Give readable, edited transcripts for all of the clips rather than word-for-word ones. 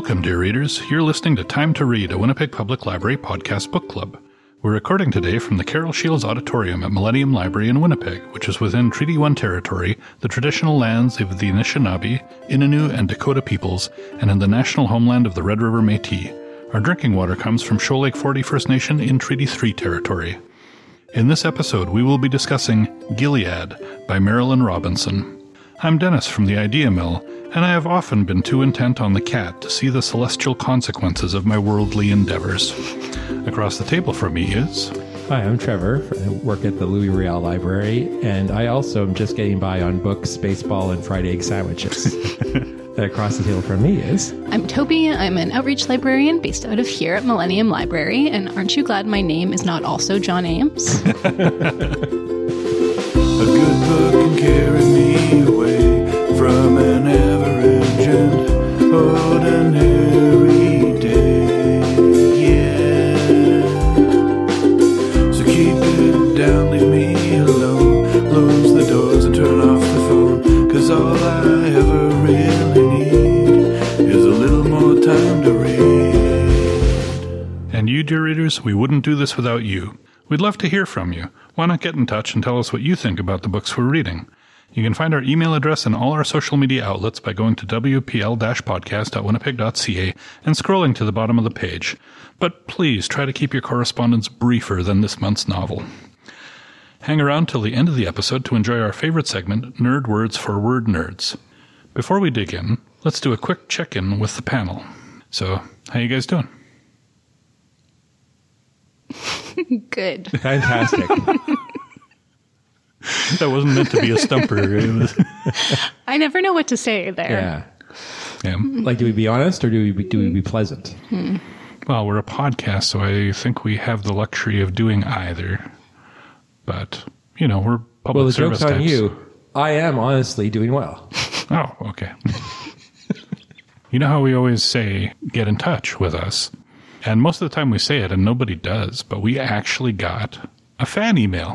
Welcome, dear readers. You're listening to Time to Read, a Winnipeg Public Library podcast book club. We're recording today from the Carol Shields Auditorium at Millennium Library in Winnipeg, which is within Treaty 1 territory, the traditional lands of the Anishinaabe, Innu, and Dakota peoples, and in the national homeland of the Red River Métis. Our drinking water comes from Shoal Lake 40 First Nation in Treaty 3 territory. In this episode, we will be discussing Gilead by Marilynne Robinson. I'm Dennis from the Idea Mill, and I have often been too intent on the cat to see the celestial consequences of my worldly endeavors. Across the table from me is... Hi, I'm Trevor. I work at the Louis Riel Library, and I also am just getting by on books, baseball, and fried egg sandwiches. Across the table from me is... I'm Toby. I'm an outreach librarian based out of here at Millennium Library, and aren't you glad my name is not also John Ames? A good book can carry me away from an average and ordinary day, yeah. So keep it down, leave me alone, close the doors and turn off the phone, 'cause all I ever really need is a little more time to read. And you, dear readers, we wouldn't do this without you. We'd love to hear from you. Why not get in touch and tell us what you think about the books we're reading? You can find our email address in all our social media outlets by going to wpl-podcast.winnipeg.ca and scrolling to the bottom of the page. But please try to keep your correspondence briefer than this month's novel. Hang around till the end of the episode to enjoy our favorite segment, Nerd Words for Word Nerds. Before we dig in, let's do a quick check-in with the panel. So, how you guys doing? Good. Fantastic. That wasn't meant to be a stumper. I never know what to say there. Yeah. Like, do we be honest or do we be pleasant? Well, we're a podcast, so I think we have the luxury of doing either. But, you know, we're public Well, the service joke's on types. you. I am honestly doing well. Oh, okay. You know how we always say, get in touch with us? And most of the time we say it and nobody does, but we actually got a fan email.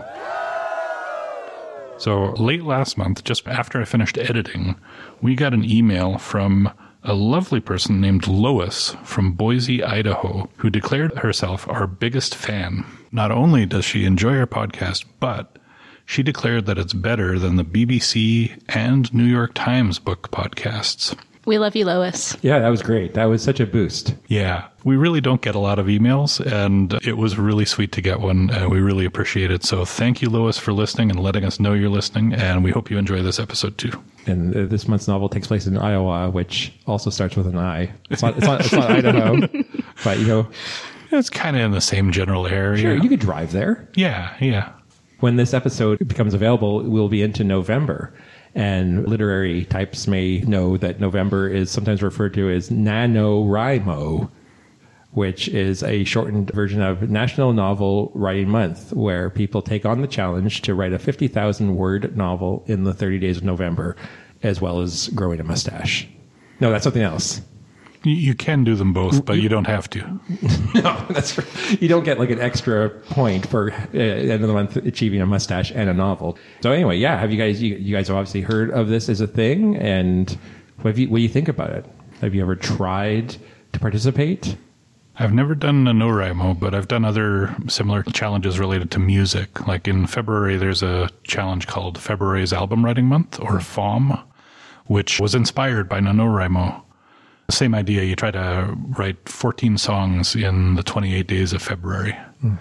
So late last month, just after I finished editing, we got an email from a lovely person named Lois from Boise, Idaho, who declared herself our biggest fan. Not only does she enjoy our podcast, but she declared that it's better than the BBC and New York Times book podcasts. We love you, Lois. Yeah, that was great. That was such a boost. Yeah, we really don't get a lot of emails, and it was really sweet to get one, and we really appreciate it. So thank you, Lois, for listening and letting us know you're listening, and we hope you enjoy this episode too. And this month's novel takes place in Iowa, which also starts with an I. It's not Idaho, but, you know. It's kind of in the same general area. Sure, you could drive there. Yeah. When this episode becomes available, we'll be into November. And literary types may know that November is sometimes referred to as NaNoWriMo, which is a shortened version of National Novel Writing Month, where people take on the challenge to write a 50,000-word novel in the 30 days of November, as well as growing a mustache. No, that's something else. You can do them both, but you don't have to. No, that's right. You don't get like an extra point for end of the month achieving a mustache and a novel. So anyway, yeah, have you guys have obviously heard of this as a thing, and what do you think about it? Have you ever tried to participate? I've never done NaNoWriMo, but I've done other similar challenges related to music. Like in February, there's a challenge called February's Album Writing Month, or FOM, which was inspired by NaNoWriMo. Same idea, you try to write 14 songs in the 28 days of February.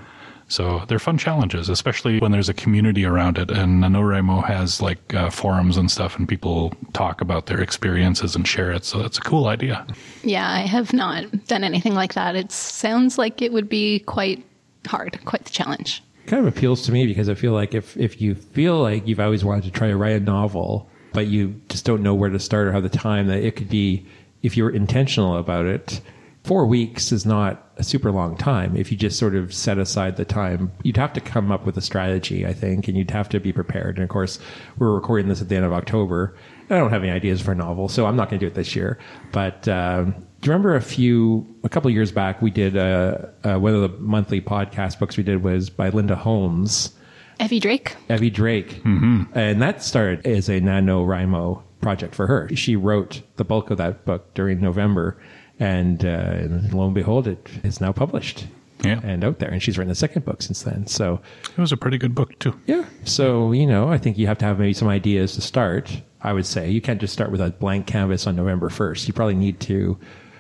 So they're fun challenges, especially when there's a community around it. And NaNoWriMo has like forums and stuff, and people talk about their experiences and share it. So that's a cool idea. Yeah, I have not done anything like that. It sounds like it would be quite hard, quite the challenge. It kind of appeals to me because I feel like if you feel like you've always wanted to try to write a novel, but you just don't know where to start or have the time, that it could be, if you're intentional about it, 4 weeks is not a super long time. If you just sort of set aside the time, you'd have to come up with a strategy, I think, and you'd have to be prepared. And of course, we're recording this at the end of October. I don't have any ideas for a novel, so I'm not going to do it this year. But do you remember a couple of years back, we did one of the monthly podcast books we did was by Linda Holmes. Evie Drake. Mm-hmm. And that started as a NaNoWriMo project for her. She wrote the bulk of that book during November, And lo and behold, it is now published and out there. And she's written a second book since then. So it was a pretty good book, too. yeah. So, I think you have to have maybe some ideas to start, I would say. You can't just start with a blank canvas on November 1st. You probably need to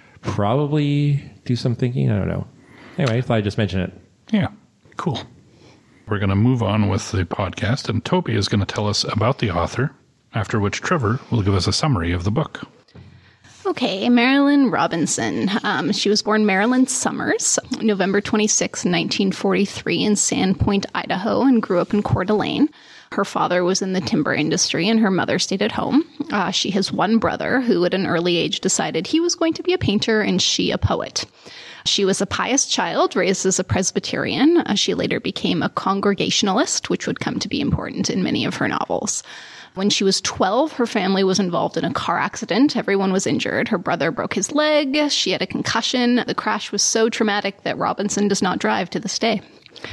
do some thinking. I don't know. Anyway, I thought I'd just mention it. Yeah, cool. We're going to move on with the podcast, and Toby is going to tell us about the author, after which Trevor will give us a summary of the book. Okay, Marilynne Robinson. She was born Marilyn Summers, November 26, 1943 in Sandpoint, Idaho, and grew up in Coeur d'Alene. Her father was in the timber industry, and her mother stayed at home. She has one brother who at an early age decided he was going to be a painter and she a poet. She was a pious child, raised as a Presbyterian. She later became a Congregationalist, which would come to be important in many of her novels. When she was 12, her family was involved in a car accident. Everyone was injured. Her brother broke his leg. She had a concussion. The crash was so traumatic that Robinson does not drive to this day.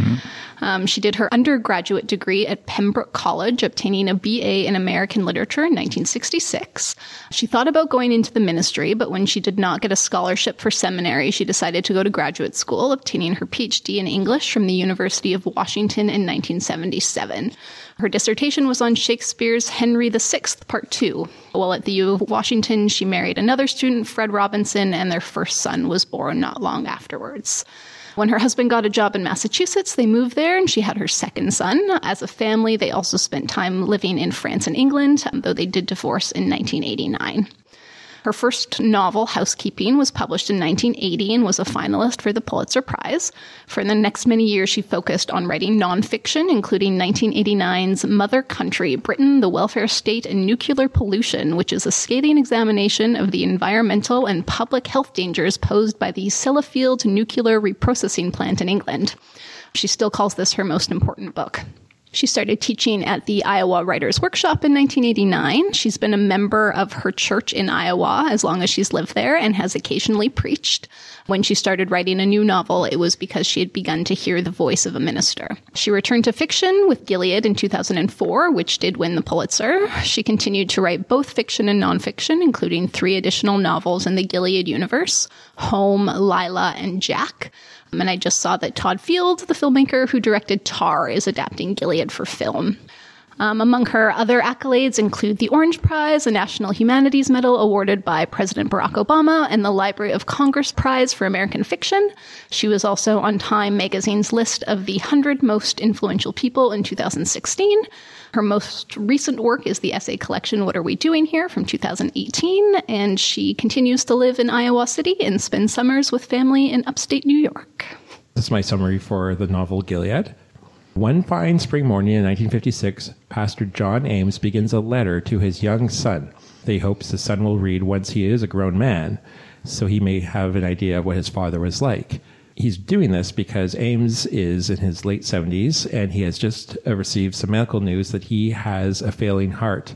She did her undergraduate degree at Pembroke College, obtaining a BA in American Literature in 1966. She thought about going into the ministry, but when she did not get a scholarship for seminary, she decided to go to graduate school, obtaining her PhD in English from the University of Washington in 1977. Her dissertation was on Shakespeare's Henry VI, Part 2. While at the U of Washington, she married another student, Fred Robinson, and their first son was born not long afterwards. When her husband got a job in Massachusetts, they moved there, and she had her second son. As a family, they also spent time living in France and England, though they did divorce in 1989. Her first novel, Housekeeping, was published in 1980 and was a finalist for the Pulitzer Prize. For the next many years, she focused on writing nonfiction, including 1989's Mother Country, Britain, the Welfare State, and Nuclear Pollution, which is a scathing examination of the environmental and public health dangers posed by the Sellafield nuclear reprocessing plant in England. She still calls this her most important book. She started teaching at the Iowa Writers' Workshop in 1989. She's been a member of her church in Iowa as long as she's lived there and has occasionally preached. When she started writing a new novel, it was because she had begun to hear the voice of a minister. She returned to fiction with Gilead in 2004, which did win the Pulitzer. She continued to write both fiction and nonfiction, including 3 additional novels in the Gilead universe, Home, Lila, and Jack. And I just saw that Todd Field, the filmmaker who directed Tar, is adapting Gilead for film. Among her other accolades include the Orange Prize, a National Humanities Medal awarded by President Barack Obama, and the Library of Congress Prize for American Fiction. She was also on Time magazine's list of the 100 most influential people in 2016. Her most recent work is the essay collection, What Are We Doing Here?, from 2018, and she continues to live in Iowa City and spend summers with family in upstate New York. This is my summary for the novel Gilead. One fine spring morning in 1956, Pastor John Ames begins a letter to his young son that he hopes the son will read once he is a grown man, so he may have an idea of what his father was like. He's doing this because Ames is in his late 70s, and he has just received some medical news that he has a failing heart.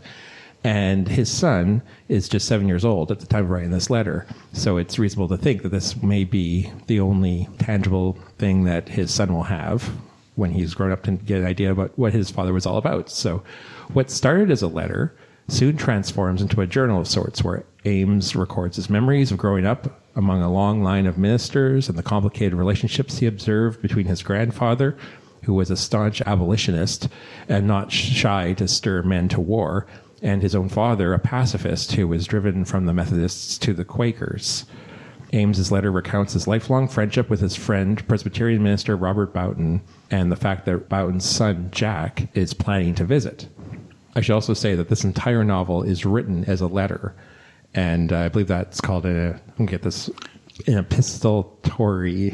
And his son is just 7 years old at the time of writing this letter. So it's reasonable to think that this may be the only tangible thing that his son will have when he's grown up to get an idea about what his father was all about. So what started as a letter soon transforms into a journal of sorts, where Ames records his memories of growing up among a long line of ministers and the complicated relationships he observed between his grandfather, who was a staunch abolitionist and not shy to stir men to war, and his own father, a pacifist who was driven from the Methodists to the Quakers. Ames's letter recounts his lifelong friendship with his friend, Presbyterian minister Robert Boughton, and the fact that Boughton's son, Jack, is planning to visit. I should also say that this entire novel is written as a letter, and I believe that's called an epistolatory.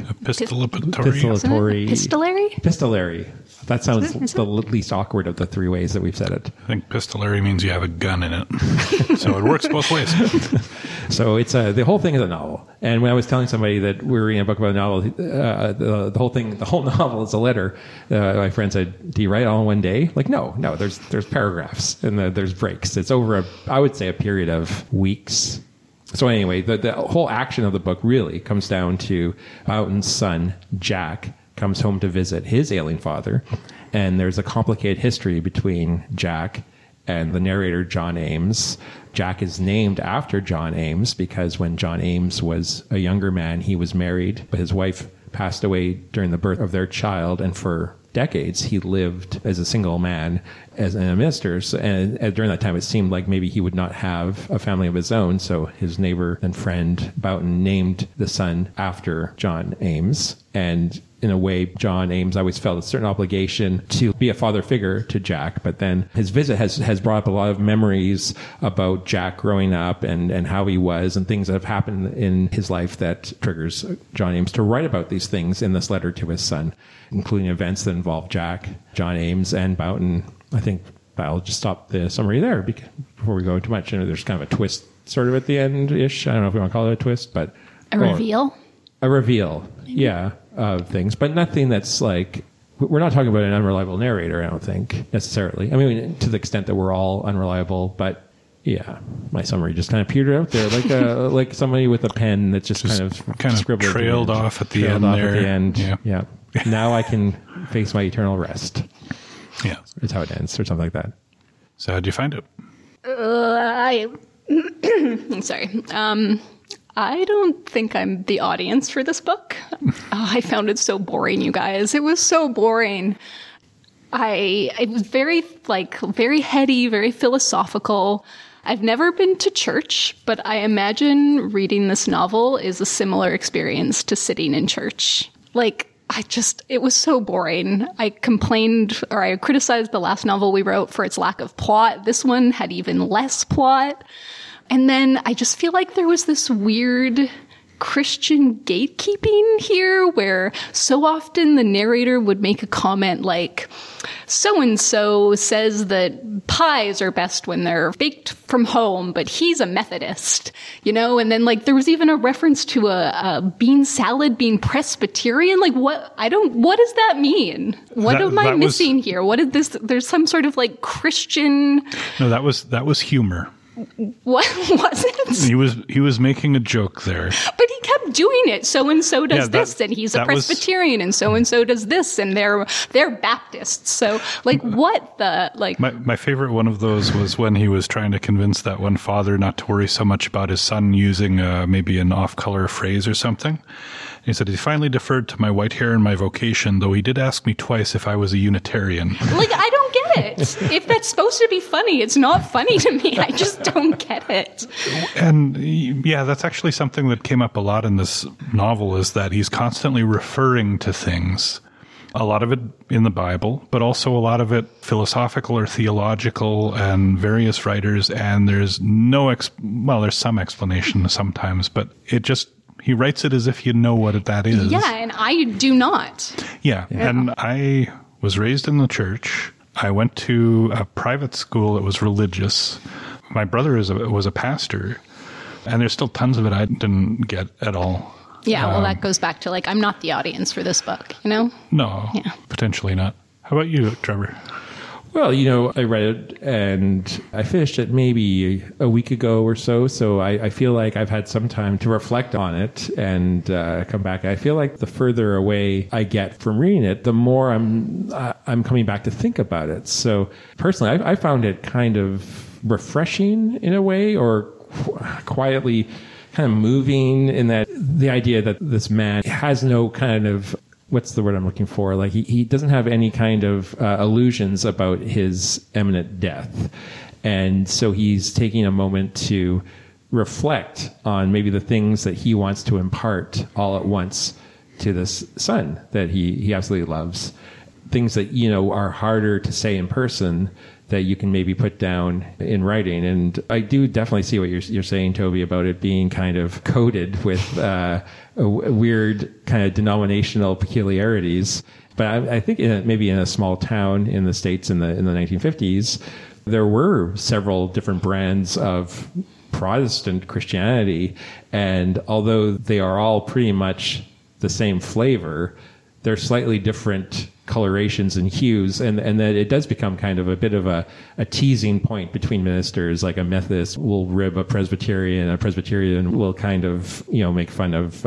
Epistolary. That sounds the least awkward of the 3 ways that we've said it. I think pistolary means you have a gun in it. So it works both ways. So it's the whole thing is a novel. And when I was telling somebody that we were reading a book about a novel, the whole novel is a letter. My friend said, "Do you write it all in one day?" Like, no. There's paragraphs and there's breaks. It's over I would say a period of weeks. So anyway, the whole action of the book really comes down to Boughton's son, Jack, comes home to visit his ailing father, and there's a complicated history between Jack and the narrator, John Ames. Jack is named after John Ames because when John Ames was a younger man, he was married, but his wife passed away during the birth of their child, and for decades he lived as a single man as a minister. And during that time, it seemed like maybe he would not have a family of his own. So his neighbor and friend Boughton named the son after John Ames. And in a way, John Ames always felt a certain obligation to be a father figure to Jack. But then his visit has brought up a lot of memories about Jack growing up and how he was and things that have happened in his life that triggers John Ames to write about these things in this letter to his son, including events that involve Jack, John Ames, and Boughton. I think I'll just stop the summary there before we go too much. There's kind of a twist sort of at the end-ish. I don't know if we want to call it a twist, but... A reveal? A reveal, yeah, of things. But nothing that's like... We're not talking about an unreliable narrator, I don't think, necessarily. I mean, to the extent that we're all unreliable, but... Yeah, my summary just kind of petered out there, like somebody with a pen that just kind of scribbled trailed off at the end there. Yeah. Now I can face my eternal rest. Yeah, is how it ends, or something like that. So how'd you find it? I'm sorry. I don't think I'm the audience for this book. I found it so boring, you guys. It was so boring. It was very heady, very philosophical. I've never been to church, but I imagine reading this novel is a similar experience to sitting in church. It was so boring. I criticized the last novel we wrote for its lack of plot. This one had even less plot. And then I just feel like there was this weird Christian gatekeeping here where so often the narrator would make a comment like, so-and-so says that pies are best when they're baked from home, but he's a Methodist, and then there was even a reference to a bean salad being Presbyterian. What does that mean? What am I missing here? What is this? There's some sort of Christian. No, that was humor. What was it? He was making a joke there. But he kept doing it. So-and-so does this, and he's a Presbyterian, and so-and-so does this, and they're Baptists. So, what the... My favorite one of those was when he was trying to convince that one father not to worry so much about his son using maybe an off-color phrase or something. He said, he finally deferred to my white hair and my vocation, though he did ask me twice if I was a Unitarian. I don't get it. If that's supposed to be funny, it's not funny to me. I just don't get it. And yeah, that's actually something that came up a lot in this novel, is that he's constantly referring to things. A lot of it in the Bible, but also a lot of it philosophical or theological and various writers. And there's there's some explanation sometimes, but he writes it as if you know what that is. Yeah, and I do not. Yeah, and I was raised in the church. I went to a private school that was religious. My brother was a pastor, and there's still tons of it I didn't get at all. Yeah, well, that goes back to, I'm not the audience for this book, No, potentially not. How about you, Trevor? Well, I read it and I finished it maybe a week ago or so. So I feel like I've had some time to reflect on it and come back. I feel like the further away I get from reading it, the more I'm coming back to think about it. So personally, I found it kind of refreshing in a way, or quietly kind of moving, in that the idea that this man has no kind of... What's the word I'm looking for? He doesn't have any kind of illusions about his imminent death. And so he's taking a moment to reflect on maybe the things that he wants to impart all at once to this son that he absolutely loves. Things that, are harder to say in person that you can maybe put down in writing. And I do definitely see what you're saying, Toby, about it being kind of coded with a weird kind of denominational peculiarities. But I think maybe in a small town in the States in the 1950s, there were several different brands of Protestant Christianity. And although they are all pretty much the same flavor, they're slightly different colorations and hues, and that it does become kind of a bit of a teasing point between ministers. Like a Methodist will rib a Presbyterian will kind of make fun of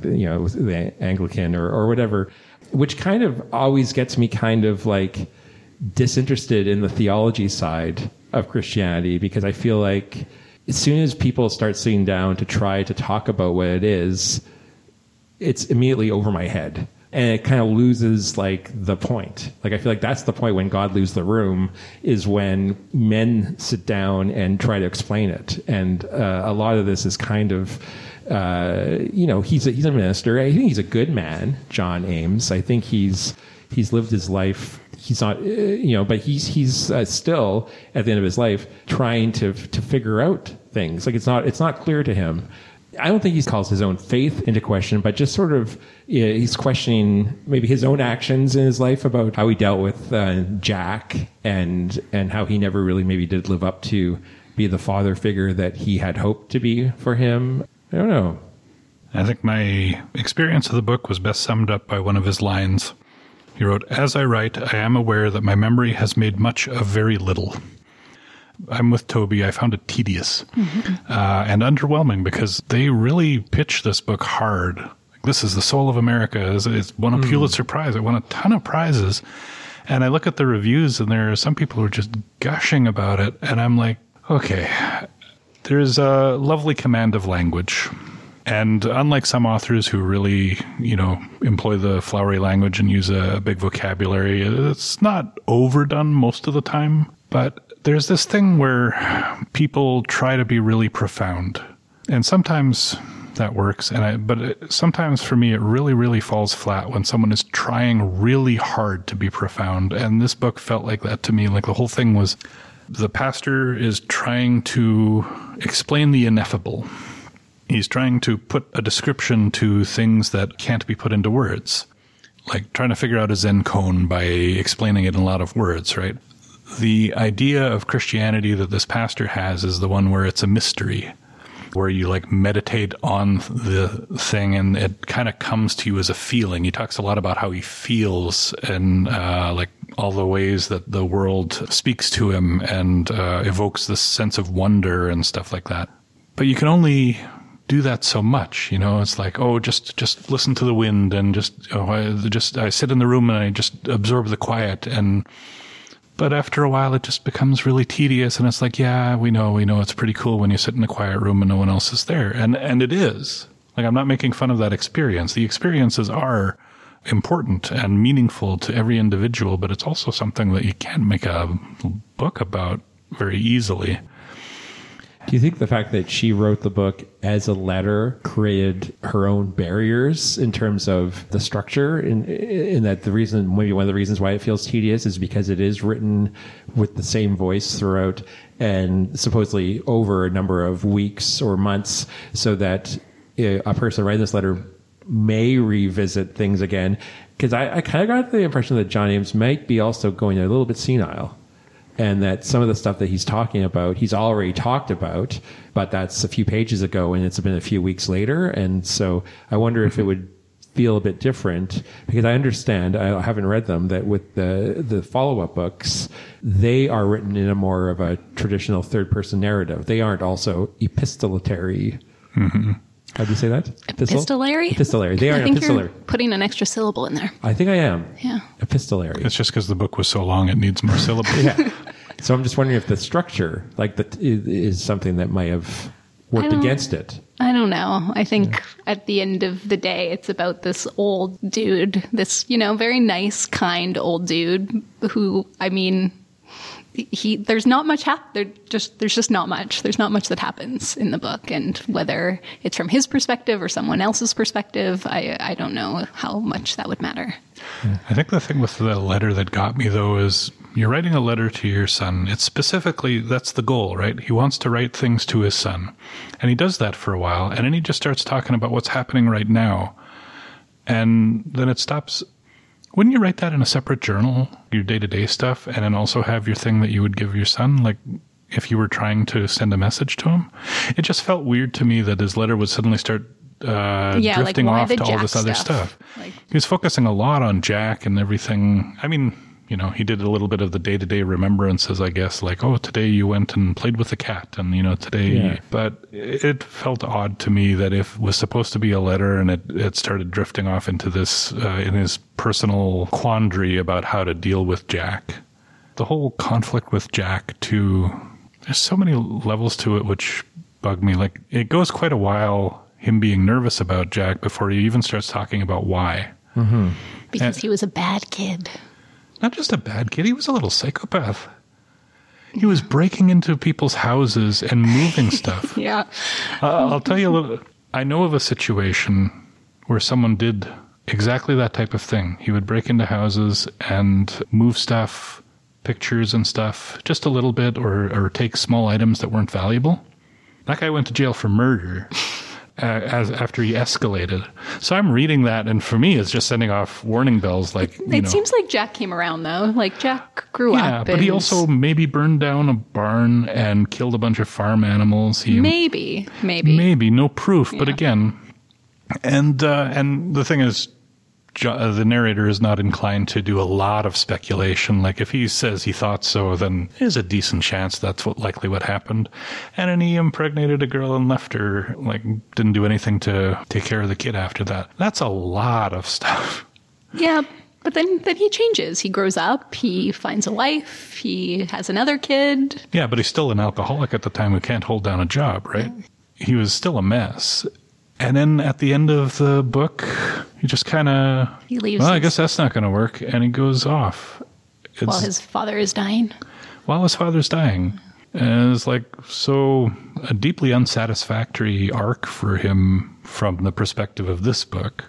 the Anglican or whatever, which kind of always gets me kind of disinterested in the theology side of Christianity, because I feel like as soon as people start sitting down to try to talk about what it is, it's immediately over my head. And it kind of loses like the point. Like I feel like that's the point when God leaves the room, is when men sit down and try to explain it. And a lot of this is kind of, he's a minister. I think he's a good man, John Ames. I think he's lived his life. He's not, but he's still at the end of his life trying to figure out things. Like it's not clear to him. I don't think he calls his own faith into question, but just sort of he's questioning maybe his own actions in his life about how he dealt with Jack and how he never really maybe did live up to be the father figure that he had hoped to be for him. I don't know. I think my experience of the book was best summed up by one of his lines. He wrote, "As I write, I am aware that my memory has made much of very little." I'm with Toby. I found it tedious and underwhelming, because they really pitched this book hard. Like, this is the soul of America. It's won a Pulitzer Prize. It won a ton of prizes. And I look at the reviews, and there are some people who are just gushing about it. And I'm like, okay, there's a lovely command of language. And unlike some authors who really, employ the flowery language and use a big vocabulary, it's not overdone most of the time. But there's this thing where people try to be really profound. And sometimes that works. But sometimes for me, it really, really falls flat when someone is trying really hard to be profound. And this book felt like that to me. Like the whole thing was, the pastor is trying to explain the ineffable. He's trying to put a description to things that can't be put into words. Like trying to figure out a Zen koan by explaining it in a lot of words, right? The idea of Christianity that this pastor has is the one where it's a mystery, where you like meditate on the thing and it kind of comes to you as a feeling. He talks a lot about how he feels and like all the ways that the world speaks to him and evokes this sense of wonder and stuff like that. But you can only do that so much, it's like, just listen to the wind and I sit in the room and I just absorb the quiet. But after a while, it just becomes really tedious, and it's like, yeah, we know it's pretty cool when you sit in a quiet room and no one else is there. And it is. Like, I'm not making fun of that experience. The experiences are important and meaningful to every individual, but it's also something that you can't make a book about very easily. Do you think the fact that she wrote the book as a letter created her own barriers in terms of the structure? In that maybe one of the reasons why it feels tedious is because it is written with the same voice throughout and supposedly over a number of weeks or months, so that a person writing this letter may revisit things again. Because I kind of got the impression that John Ames might be also going a little bit senile. And that some of the stuff that he's talking about, he's already talked about, but that's a few pages ago and it's been a few weeks later. And so I wonder if it would feel a bit different, because I understand, I haven't read them, that with the follow-up books, they are written in a more of a traditional third-person narrative. They aren't also epistolary. Mm-hmm. How do you say that? Epistolary? Epistolary. They aren't I think epistolary. You're putting an extra syllable in there. I think I am. Yeah. Epistolary. It's just because the book was so long, it needs more syllables. Yeah. So I'm just wondering if the structure, is something that might have worked against it. I don't know. I think at the end of the day, it's about this old dude, this, very nice, kind old dude who, there's not much there's just not much. There's not much that happens in the book, and whether it's from his perspective or someone else's perspective, I don't know how much that would matter. I think the thing with the letter that got me, though, is you're writing a letter to your son. It's specifically, that's the goal, right? He wants to write things to his son. And he does that for a while, and then he just starts talking about what's happening right now. And then it stops. Wouldn't you write that in a separate journal, your day-to-day stuff, and then also have your thing that you would give your son, like if you were trying to send a message to him? It just felt weird to me that his letter would suddenly start drifting off to all this other stuff. He was focusing a lot on Jack and everything. He did a little bit of the day-to-day remembrances, I guess, like, today you went and played with the cat, and, today. Yeah. But it felt odd to me that if it was supposed to be a letter and it started drifting off into this, in his personal quandary about how to deal with Jack. the whole conflict with Jack, too, there's so many levels to it which bug me. Like, it goes quite a while, him being nervous about Jack, before he even starts talking about why. Mm-hmm. Because he was a bad kid. Not just a bad kid, he was a little psychopath. He was breaking into people's houses and moving stuff. Yeah. I'll tell you a little. I know of a situation where someone did exactly that type of thing. He would break into houses and move stuff, pictures and stuff, just a little bit, or take small items that weren't valuable. That guy went to jail for murder after he escalated. So I'm reading that, and for me, it's just sending off warning bells. Like, It seems like Jack came around, though. Like, Jack grew up. Yeah, but he also maybe burned down a barn and killed a bunch of farm animals. Maybe. Maybe, no proof. Yeah. But again, and the thing is, the narrator is not inclined to do a lot of speculation. Like, if he says he thought so, then there's a decent chance that's likely what happened. And then he impregnated a girl and left her, like, didn't do anything to take care of the kid after that. That's a lot of stuff. Yeah, but then he changes. He grows up, he finds a wife, he has another kid. Yeah, but he's still an alcoholic at the time who can't hold down a job, right? Yeah. He was still a mess. And then at the end of the book, he just kind of, he leaves. Well, I guess that's not going to work. And he goes off. While his father is dying. While his father's dying. And it's like, so a deeply unsatisfactory arc for him from the perspective of this book.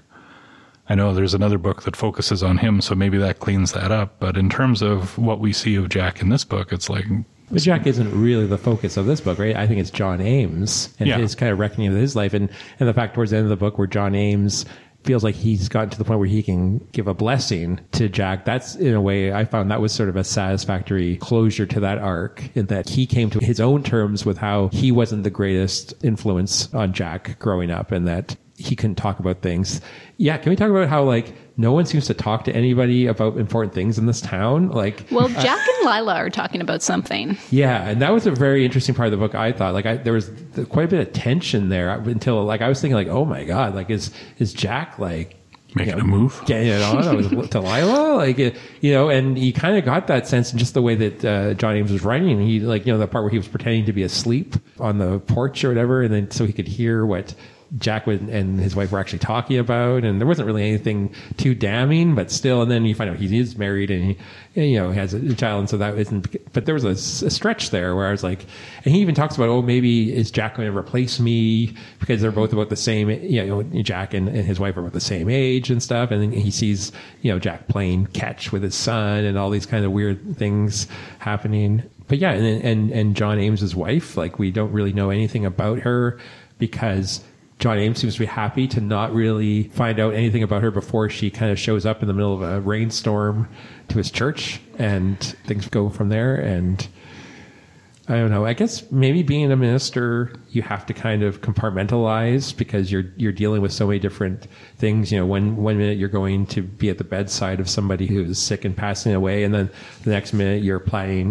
I know there's another book that focuses on him, so maybe that cleans that up. But in terms of what we see of Jack in this book, it's like... But Jack isn't really the focus of this book, right? I think it's John Ames and his kind of reckoning of his life. And the fact towards the end of the book where John Ames feels like he's gotten to the point where he can give a blessing to Jack. That's, in a way, I found that was sort of a satisfactory closure to that arc, in that he came to his own terms with how he wasn't the greatest influence on Jack growing up, and that he couldn't talk about things. Yeah, can we talk about how, like, no one seems to talk to anybody about important things in this town? Like, well, Jack and Lila are talking about something. Yeah, and that was a very interesting part of the book, I thought. Like, there was quite a bit of tension there until, like, I was thinking, like, oh my God, like, is Jack, like, making a move? Getting it on to Lila? Like, and you kind of got that sense in just the way that John Ames was writing. He, like, the part where he was pretending to be asleep on the porch or whatever, and then so he could hear what Jack and his wife were actually talking about, and there wasn't really anything too damning, but still. And then you find out he is married and he has a child, and so that isn't. But there was a stretch there where I was like, and he even talks about, oh, maybe is Jack going to replace me, because they're both about the same. Jack and his wife are about the same age and stuff, and then he sees Jack playing catch with his son and all these kind of weird things happening. But yeah, and John Ames's wife, like, we don't really know anything about her because John Ames seems to be happy to not really find out anything about her before she kind of shows up in the middle of a rainstorm to his church, and things go from there. And I don't know, I guess maybe being a minister, you have to kind of compartmentalize because you're dealing with so many different things. One minute you're going to be at the bedside of somebody who's sick and passing away, and then the next minute you're planning,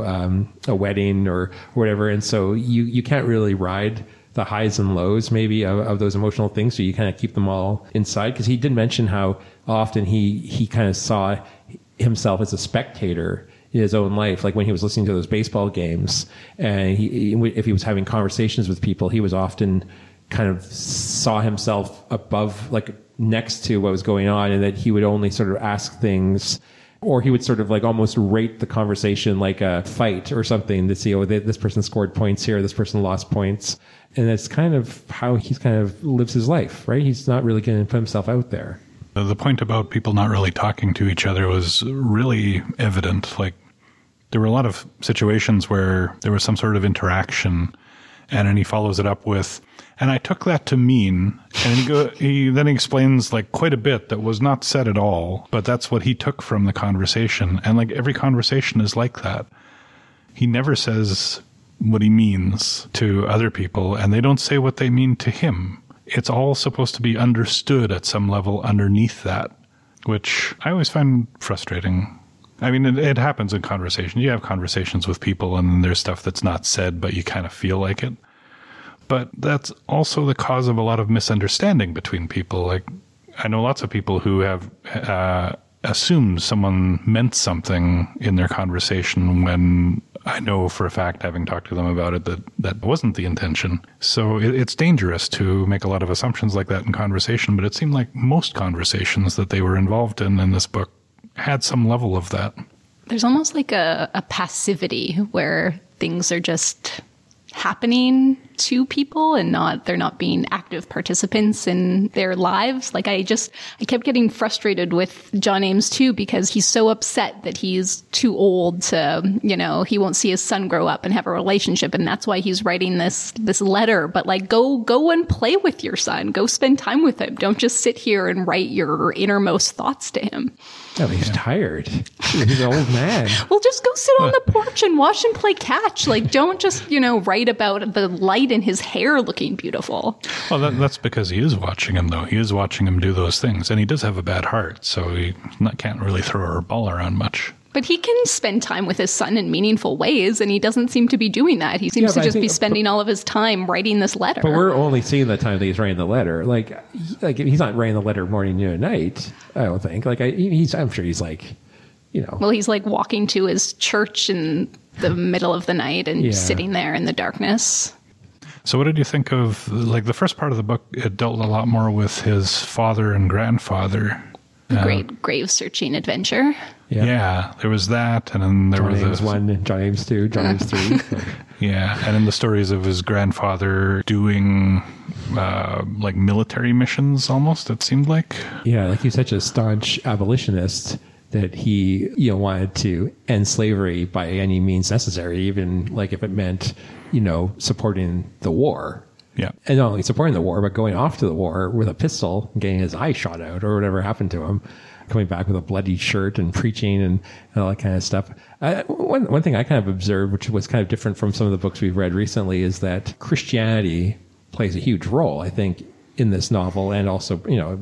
a wedding or whatever. And so you can't really ride the highs and lows maybe of those emotional things. So you kind of keep them all inside, because he did mention how often he kind of saw himself as a spectator in his own life. Like when he was listening to those baseball games, and if he was having conversations with people, he was often kind of saw himself above, like next to what was going on, and that he would only sort of ask things, or he would sort of like almost rate the conversation like a fight or something to see, this person scored points here, this person lost points. And that's kind of how he kind of lives his life, right? He's not really going to put himself out there. The point about people not really talking to each other was really evident. Like, there were a lot of situations where there was some sort of interaction, and then he follows it up with, and I took that to mean, and he then explains like quite a bit that was not said at all, but that's what he took from the conversation. And like every conversation is like that. He never says what he means to other people, and they don't say what they mean to him. It's all supposed to be understood at some level underneath that, which I always find frustrating. I mean, it happens in conversations. You have conversations with people, and there's stuff that's not said, but you kind of feel like it. But that's also the cause of a lot of misunderstanding between people. Like, I know lots of people who have assume someone meant something in their conversation when I know for a fact, having talked to them about it, that that wasn't the intention. So it's dangerous to make a lot of assumptions like that in conversation, but it seemed like most conversations that they were involved in this book had some level of that. There's almost like a passivity where things are just happening to people and they're not being active participants in their lives. Like I kept getting frustrated with John Ames too, because he's so upset that he's too old to, he won't see his son grow up and have a relationship. And that's why he's writing this letter. But like, go and play with your son. Go spend time with him. Don't just sit here and write your innermost thoughts to him. Oh, he's tired. He's an old man. Well, just go sit on the porch and watch him play catch. Like, don't just, write about the light in his hair looking beautiful. Well, that's because he is watching him, though. He is watching him do those things. And he does have a bad heart, so he can't really throw a ball around much. But he can spend time with his son in meaningful ways, and he doesn't seem to be doing that. He seems to just be spending all of his time writing this letter. But we're only seeing the time that he's writing the letter. Like he's not writing the letter morning, noon, and night, I don't think. Like, I'm sure he's like, Well, he's like walking to his church in the middle of the night and sitting there in the darkness. So what did you think of, like, the first part of the book? It dealt a lot more with his father and grandfather. Great grave searching adventure. Yeah, there was that, and then there was John Ames 1, John Ames 2, John Ames 3. Yeah, and in the stories of his grandfather doing like military missions, almost, it seemed like. Yeah, like he's such a staunch abolitionist that he wanted to end slavery by any means necessary, even like if it meant supporting the war. Yeah. And not only supporting the war, but going off to the war with a pistol, getting his eye shot out or whatever happened to him, coming back with a bloody shirt and preaching and all that kind of stuff. One thing I kind of observed, which was kind of different from some of the books we've read recently, is that Christianity plays a huge role, I think, in this novel. And also,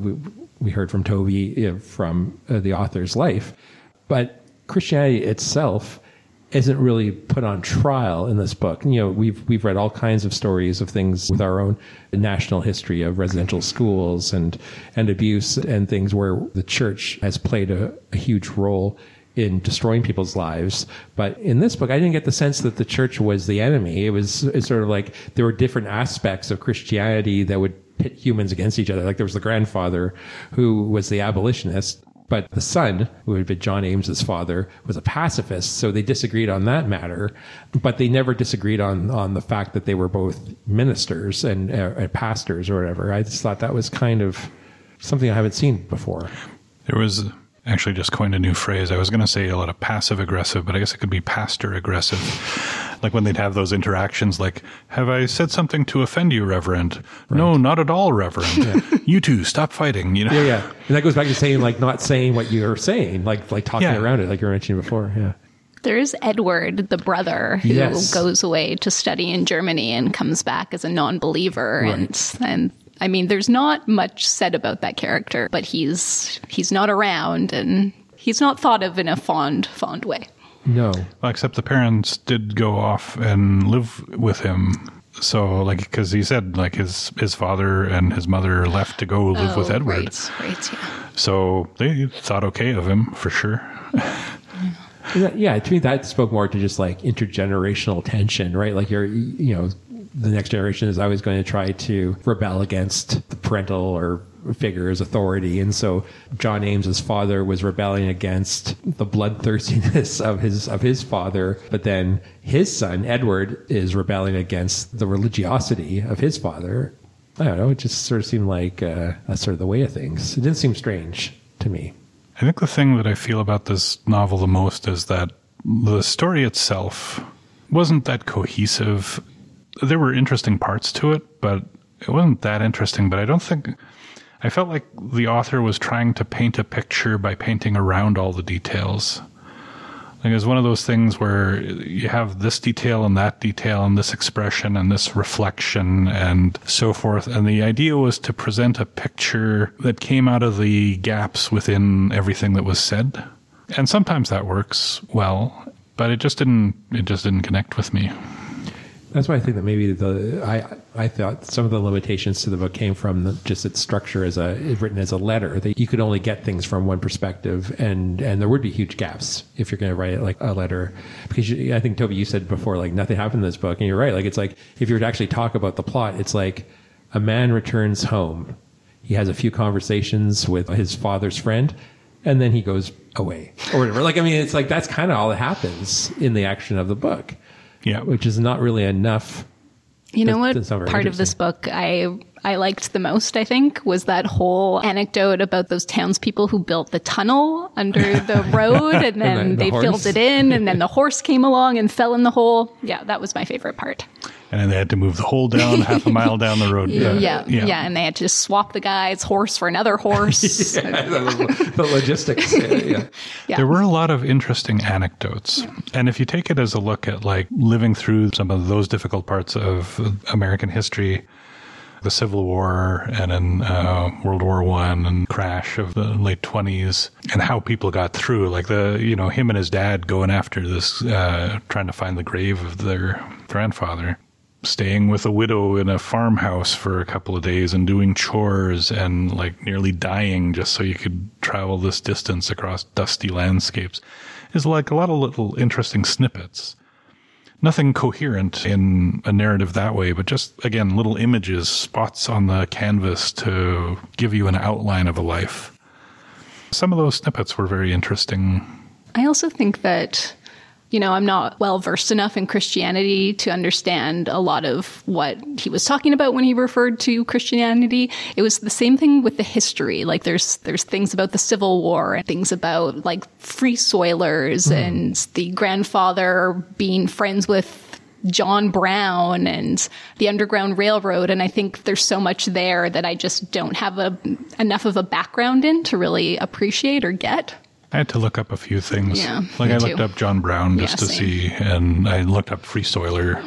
we heard from Toby from the author's life. But Christianity itself isn't really put on trial in this book. We've read all kinds of stories of things with our own national history of residential schools and abuse and things where the church has played a huge role in destroying people's lives. But in this book, I didn't get the sense that the church was the enemy. It's sort of like there were different aspects of Christianity that would pit humans against each other. Like there was the grandfather who was the abolitionist, but the son, who had been John Ames's father, was a pacifist, so they disagreed on that matter. But they never disagreed on the fact that they were both ministers and pastors or whatever. I just thought that was kind of something I haven't seen before. There was actually just coined a new phrase. I was going to say a lot of passive-aggressive, but I guess it could be pastor-aggressive. Like when they'd have those interactions like, have I said something to offend you, Reverend? Right. No, not at all, Reverend. Yeah. You two, stop fighting. Yeah. And that goes back to saying, like, not saying what you're saying, like talking around it, like you were mentioning before. Yeah. There's Edward, the brother, who goes away to study in Germany and comes back as a non-believer. Right. And I mean, there's not much said about that character, but he's not around and he's not thought of in a fond way. No. Well, except the parents did go off and live with him. So, like, because he said, like, his father and his mother left to go live with Edward. Right, yeah. So they thought okay of him, for sure. Yeah, to me, that spoke more to just, like, intergenerational tension, right? Like, the next generation is always going to try to rebel against the parental or figure's authority. And so John Ames's father was rebelling against the bloodthirstiness of his father. But then his son, Edward, is rebelling against the religiosity of his father. I don't know. It just sort of seemed like that's sort of the way of things. It didn't seem strange to me. I think the thing that I feel about this novel the most is that the story itself wasn't that cohesive. There were interesting parts to it, but it wasn't that interesting. But I felt like the author was trying to paint a picture by painting around all the details. Like, it's one of those things where you have this detail and that detail and this expression and this reflection and so forth. And the idea was to present a picture that came out of the gaps within everything that was said. And sometimes that works well, but it just didn't connect with me. That's why I think that maybe I thought some of the limitations to the book came from just its structure as written as a letter, that you could only get things from one perspective, and there would be huge gaps if you're going to write it like a letter. Because I think, Toby, you said before, like, nothing happened in this book, and you're right. Like, it's like, if you were to actually talk about the plot, it's like a man returns home. He has a few conversations with his father's friend, and then he goes away or whatever. Like, I mean, it's like, that's kind of all that happens in the action of the book. Yeah. Which is not really enough. You know what part of this book I liked the most, I think, was that whole anecdote about those townspeople who built the tunnel under the road, and then they filled it in, and then the horse came along and fell in the hole. Yeah, that was my favorite part. And then they had to move the hole down half a mile down the road. Yeah, and they had to swap the guy's horse for another horse. The logistics. Yeah. There were a lot of interesting anecdotes. Yeah. And if you take it as a look at like living through some of those difficult parts of American history, the Civil War and then World War I and crash of the late 1920s, and how people got through, like him and his dad going after this, trying to find the grave of their grandfather, staying with a widow in a farmhouse for a couple of days and doing chores and like nearly dying just so you could travel this distance across dusty landscapes, is like a lot of little interesting snippets. Nothing coherent in a narrative that way, but just, again, little images, spots on the canvas to give you an outline of a life. Some of those snippets were very interesting. I also think that, I'm not well versed enough in Christianity to understand a lot of what he was talking about when he referred to Christianity. It was the same thing with the history. Like there's things about the Civil War and things about like free soilers and the grandfather being friends with John Brown and the Underground Railroad. And I think there's so much there that I just don't have enough of a background in to really appreciate or get. I had to look up a few things. Yeah, like I looked up John Brown just to see, and I looked up Free Soiler.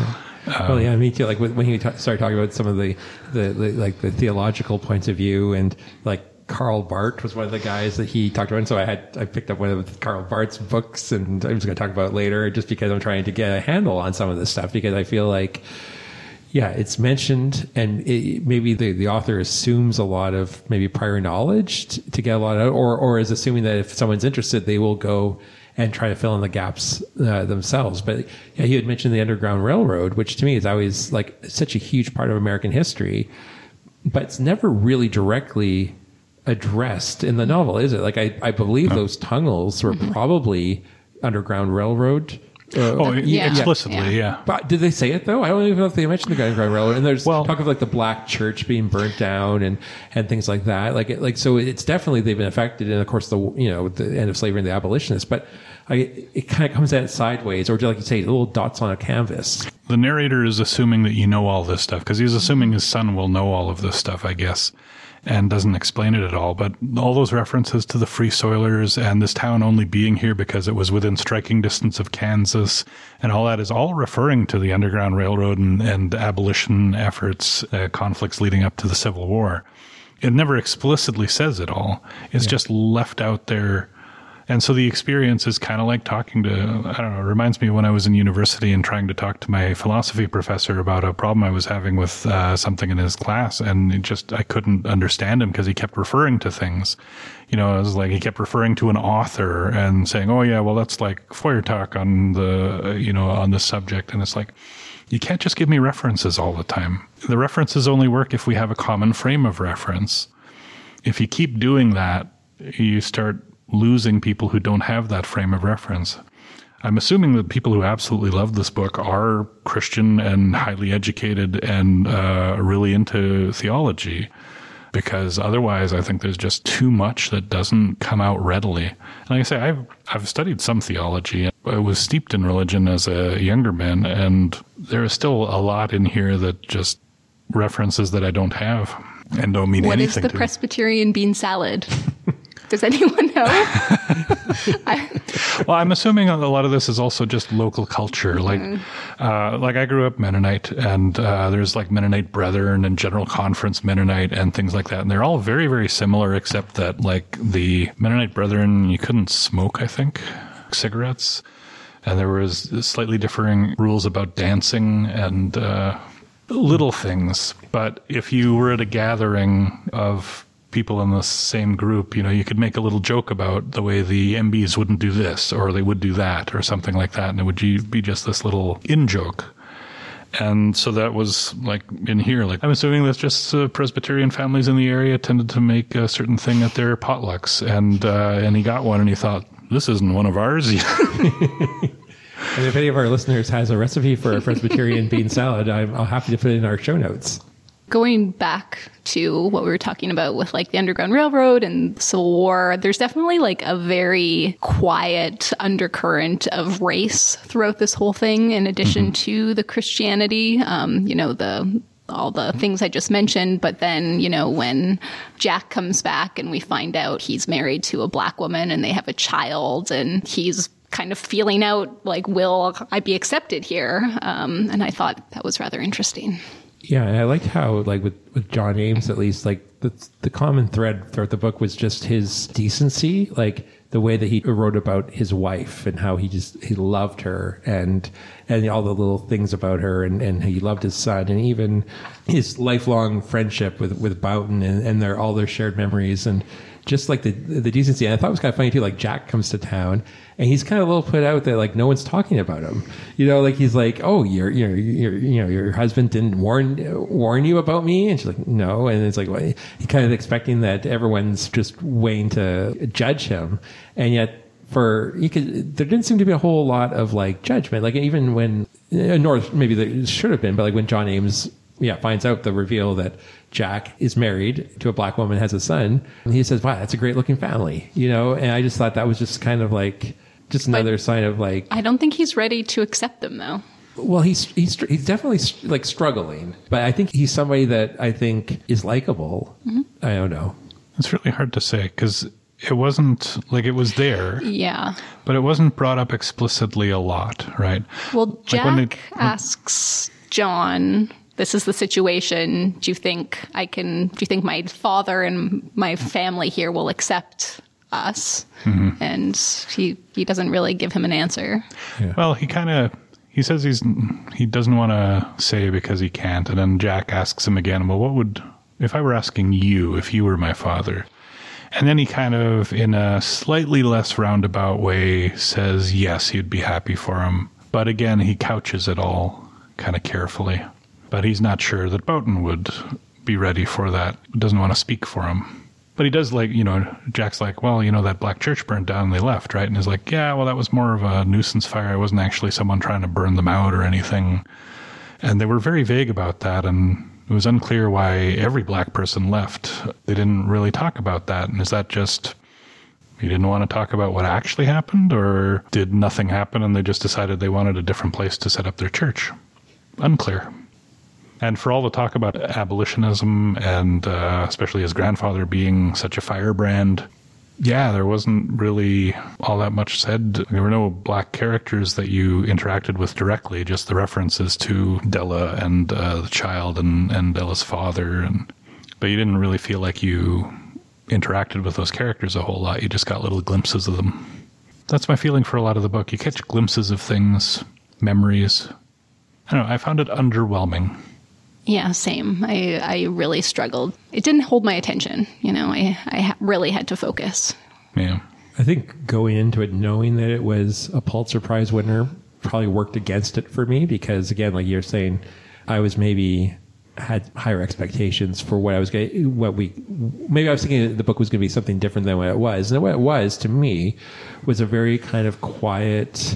Yeah. Me too. Like when he started talking about some of the theological points of view, and like Karl Barth was one of the guys that he talked about. And so I picked up one of Karl Barth's books, and I was going to talk about it later, just because I'm trying to get a handle on some of this stuff, because I feel like, yeah, it's mentioned, and maybe the author assumes a lot of maybe prior knowledge to get a lot of, or is assuming that if someone's interested, they will go and try to fill in the gaps themselves. But yeah, he had mentioned the Underground Railroad, which to me is always like such a huge part of American history, but it's never really directly addressed in the novel, is it? Like I believe those tunnels were probably Underground Railroad. Explicitly, yeah. But did they say it though? I don't even know if they mentioned the Underground Railroad. And there's talk of like the Black Church being burnt down and things like that. So it's definitely they've been affected. And of course the end of slavery and the abolitionists. But it kind of comes at it sideways, or like you say, little dots on a canvas. The narrator is assuming that you know all this stuff because he's assuming his son will know all of this stuff, I guess, and doesn't explain it at all. But all those references to the Free Soilers and this town only being here because it was within striking distance of Kansas and all that is all referring to the Underground Railroad and abolition efforts, conflicts leading up to the Civil War. It never explicitly says it all. It's just left out there. And so the experience is kind of like talking to, I don't know, it reminds me of when I was in university and trying to talk to my philosophy professor about a problem I was having with something in his class. And I couldn't understand him because he kept referring to things. It was like he kept referring to an author and saying, oh yeah, well, that's like Feuertag on on this subject. And it's like, you can't just give me references all the time. The references only work if we have a common frame of reference. If you keep doing that, you start losing people who don't have that frame of reference. I'm assuming that people who absolutely love this book are Christian and highly educated and really into theology, because otherwise I think there's just too much that doesn't come out readily. And like I say, I've studied some theology. I was steeped in religion as a younger man, and there is still a lot in here that just references that I don't have and don't mean anything to me. What is the Presbyterian bean salad? Does anyone know? Well, I'm assuming a lot of this is also just local culture. Like I grew up Mennonite, and there's like Mennonite Brethren and General Conference Mennonite and things like that. And they're all very, very similar, except that like the Mennonite Brethren, you couldn't smoke, I think, cigarettes. And there was slightly differing rules about dancing and little things. But if you were at a gathering of people in the same group, you could make a little joke about the way the MBs wouldn't do this or they would do that or something like that. And it would be just this little in-joke. And so that was like in here, like I'm assuming that's just Presbyterian families in the area tended to make a certain thing at their potlucks. And he got one and he thought, this isn't one of ours. And if any of our listeners has a recipe for a Presbyterian bean salad, I'll happy to put it in our show notes. Going back to what we were talking about with like the Underground Railroad and the Civil War, there's definitely like a very quiet undercurrent of race throughout this whole thing, in addition to the Christianity, all the things I just mentioned. But then, when Jack comes back and we find out he's married to a black woman and they have a child, and he's kind of feeling out like, will I be accepted here? And I thought that was rather interesting. Yeah, and I liked how, like, with John Ames, at least, like, the common thread throughout the book was just his decency, like, the way that he wrote about his wife and how he loved her and all the little things about her, and he loved his son, and even his lifelong friendship with Boughton and all their shared memories, and just like the decency. And I thought it was kind of funny too, like Jack comes to town and he's kind of a little put out that like no one's talking about him, like he's like, oh, your husband didn't warn you about me, and she's like, no, and it's like, well, he kind of expecting that everyone's just waiting to judge him, and yet there didn't seem to be a whole lot of like judgment, like even when, nor maybe there should have been, but like when John Ames finds out the reveal that Jack is married to a black woman, has a son, and he says, wow, that's a great looking family, and I just thought that was just kind of like just another sign of like, I don't think he's ready to accept them though. Well, he's definitely like struggling, but I think he's somebody that I think is likable. I don't know. It's really hard to say because it wasn't like it was there. Yeah. But it wasn't brought up explicitly a lot, right? Well, Jack asks John, this is the situation. Do you think my father and my family here will accept us? And he doesn't really give him an answer. Yeah. Well, he says he doesn't want to say because he can't. And then Jack asks him again, well, if I were asking you, if you were my father? And then he kind of, in a slightly less roundabout way, says yes, he'd be happy for him. But again, he couches it all kind of carefully. But he's not sure that Boughton would be ready for that. Doesn't want to speak for him. But he does like, Jack's like, well, that black church burned down and they left, right? And he's like, yeah, well, that was more of a nuisance fire. It wasn't actually someone trying to burn them out or anything. And they were very vague about that. And it was unclear why every black person left. They didn't really talk about that. And is that just he didn't want to talk about what actually happened, or did nothing happen and they just decided they wanted a different place to set up their church? Unclear. And for all the talk about abolitionism and especially his grandfather being such a firebrand, there wasn't really all that much said. There were no black characters that you interacted with directly, just the references to Della and the child and Della's father. But you didn't really feel like you interacted with those characters a whole lot. You just got little glimpses of them. That's my feeling for a lot of the book. You catch glimpses of things, memories. I don't know, I found it underwhelming. Yeah, same. I really struggled. It didn't hold my attention. I really had to focus. Yeah. I think going into it knowing that it was a Pulitzer Prize winner probably worked against it for me because, again, like you're saying, I was maybe had higher expectations for what I was getting, maybe I was thinking the book was going to be something different than what it was. And what it was, to me, was a very kind of quiet,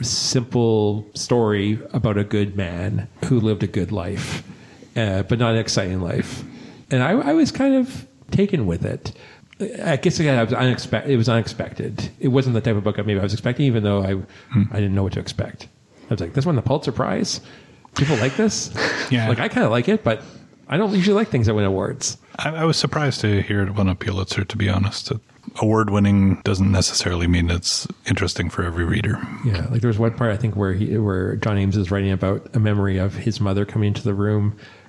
simple story about a good man who lived a good life. But not an exciting life. And I was kind of taken with it. I guess, again, it was unexpected. It wasn't the type of book maybe I was expecting, even though I didn't know what to expect. I was like, this won the Pulitzer Prize? People like this? Yeah. Like, I kind of like it, but I don't usually like things that win awards. I was surprised to hear it win a Pulitzer, to be honest. Award-winning doesn't necessarily mean it's interesting for every reader. Yeah, like there was one part, I think, where John Ames is writing about a memory of his mother coming into the room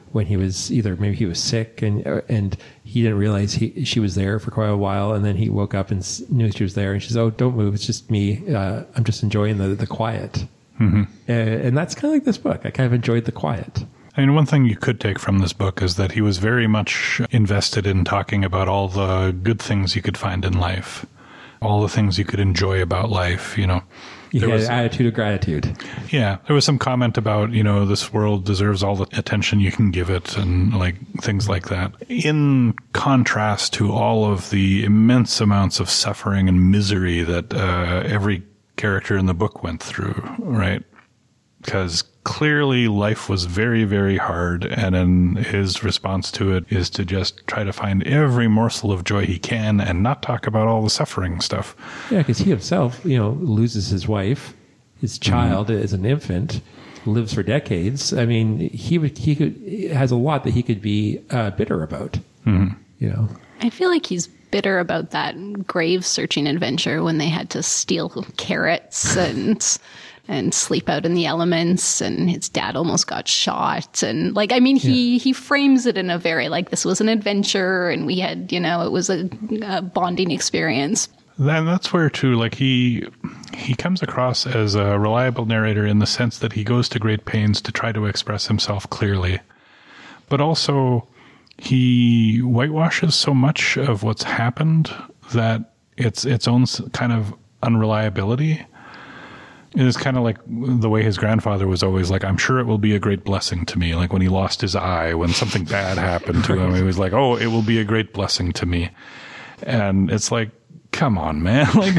when he was maybe he was sick and he didn't realize she was there for quite a while, and then he woke up and knew she was there, and she says, "Oh, don't move, it's just me. I'm just enjoying the quiet." Mm-hmm. And that's kind of like this book. I kind of enjoyed the quiet. I mean, one thing you could take from this book is that he was very much invested in talking about all the good things you could find in life, all the things you could enjoy about life, you know. He had an attitude of gratitude. Yeah. There was some comment about, you know, this world deserves all the attention you can give it and like things like that. In contrast to all of the immense amounts of suffering and misery that every character in the book went through, right? Because clearly life was very, very hard, and then his response to it is to just try to find every morsel of joy he can and not talk about all the suffering stuff. Yeah, because he himself, you know, loses his wife, his child as an infant, lives for decades. I mean, he has a lot that he could be bitter about. You know, I feel like he's bitter about that grave searching adventure when they had to steal carrots and sleep out in the elements, and his dad almost got shot. And like, I mean, he frames it in a very, like, this was an adventure and we had, you know, it was a bonding experience. And that's where too, like he comes across as a reliable narrator in the sense that he goes to great pains to try to express himself clearly, but also he whitewashes so much of what's happened that its own kind of unreliability. It is kind of like the way his grandfather was always like, I'm sure it will be a great blessing to me. Like when he lost his eye, when something bad happened to him, he was like, oh, it will be a great blessing to me. And it's like, come on, man. Like,